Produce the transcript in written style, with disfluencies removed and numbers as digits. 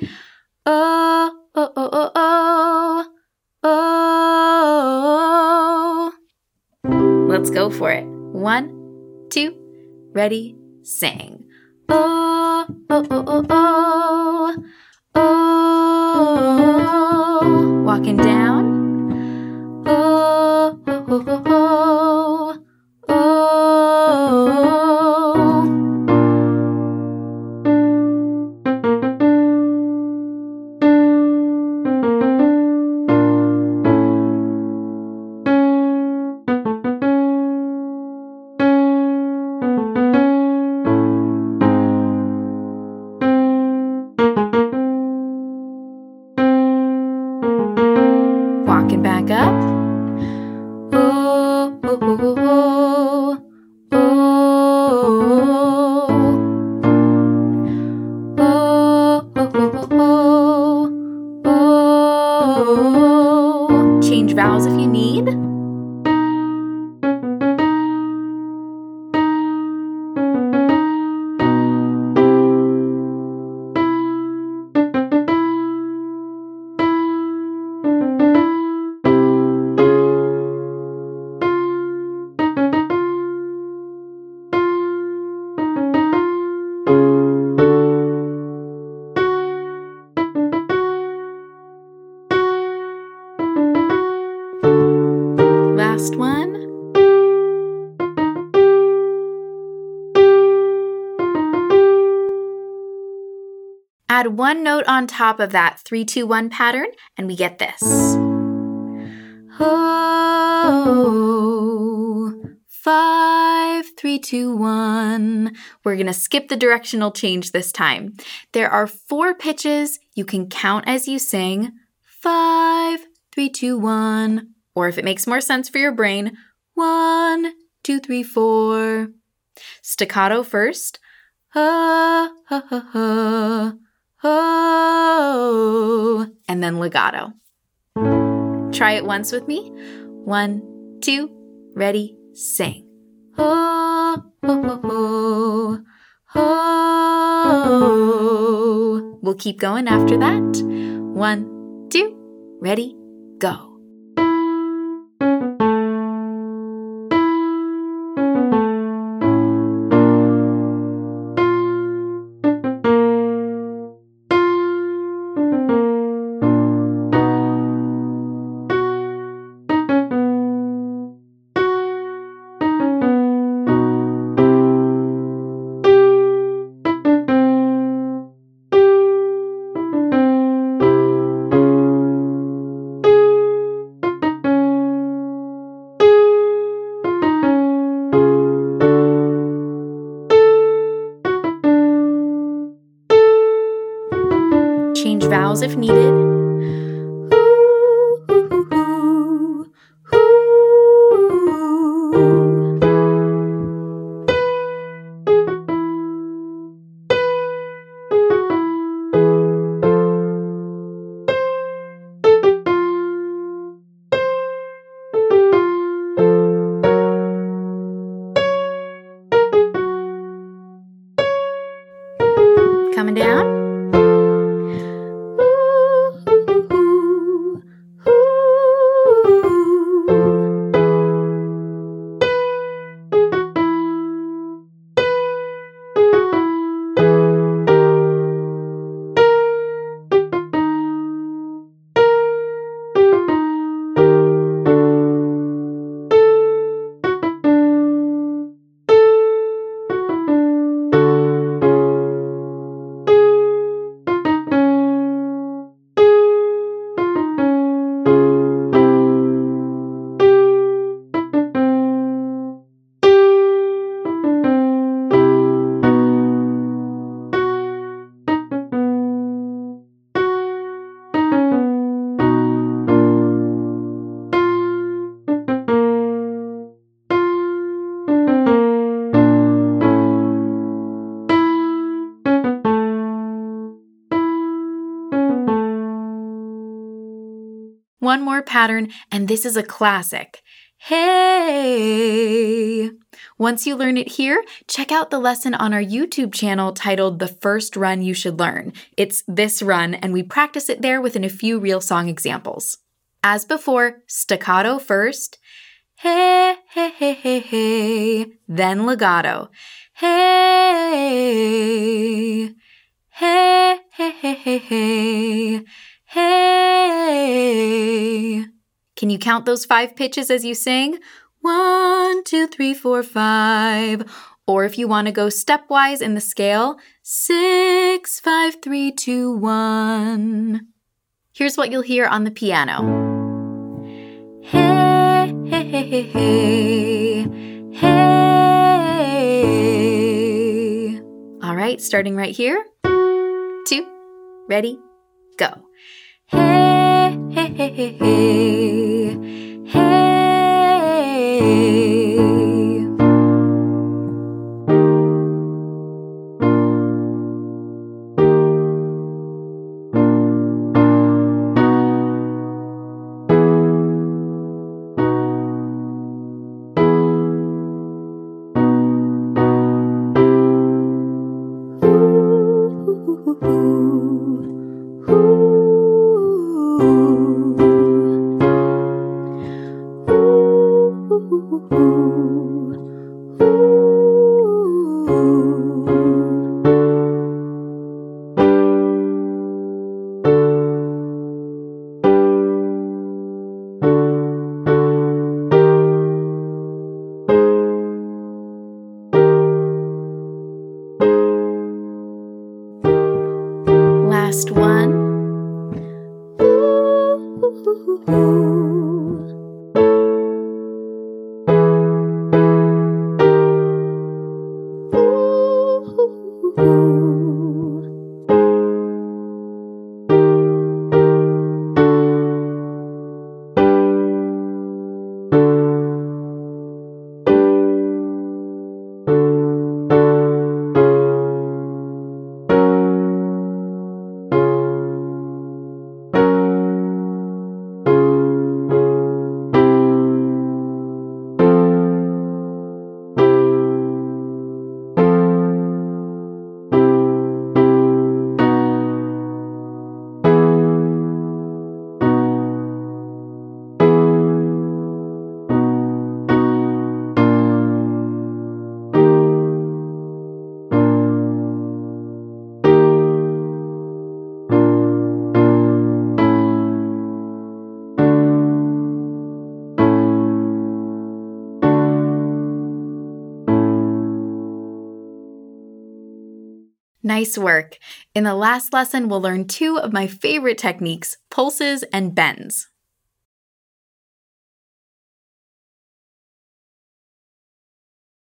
Oh, oh, oh, oh, oh, oh. Let's go for it. 1, 2, ready, sing. Oh, oh, oh, oh, oh, oh. Walking down. Oh, oh, oh, oh, oh, oh. Walking back up. Oh, oh, oh, oh, oh, oh, oh, oh, oh, oh. Change vowels if you need. Last one. Add one note on top of that 3-2-1 pattern, and we get this. Oh, 5, 3, 2, 1. We're going to skip the directional change this time. There are 4 pitches. You can count as you sing. 5, 3, 2, 1. Or if it makes more sense for your brain, 1, 2, 3, 4. Staccato first. Ha, ha, ha, ha. Oh, and then legato. Try it once with me. 1, 2, ready, sing. Oh, oh, oh, oh. We'll keep going after that. 1, 2, ready, go. Change vowels if needed. Coming down. One more pattern, and this is a classic. hey. Once you learn it here, check out the lesson on our YouTube channel titled The First Run You Should Learn. It's this run, and we practice it there within a few real song examples. As before, staccato first, hey, hey, hey, hey, hey, then legato, hey, hey, hey, hey, hey, hey, hey. Can you count those 5 pitches as you sing? 1, 2, 3, 4, 5. Or if you want to go stepwise in the scale, 6, 5, 3, 2, 1. Here's what you'll hear on the piano. Hey, hey, hey, hey, hey, hey. All right, starting right here. 2, ready, go. Hey, hey, hey, hey, hey, hey. Last one. Nice work. In the last lesson, we'll learn 2 of my favorite techniques, pulses and bends.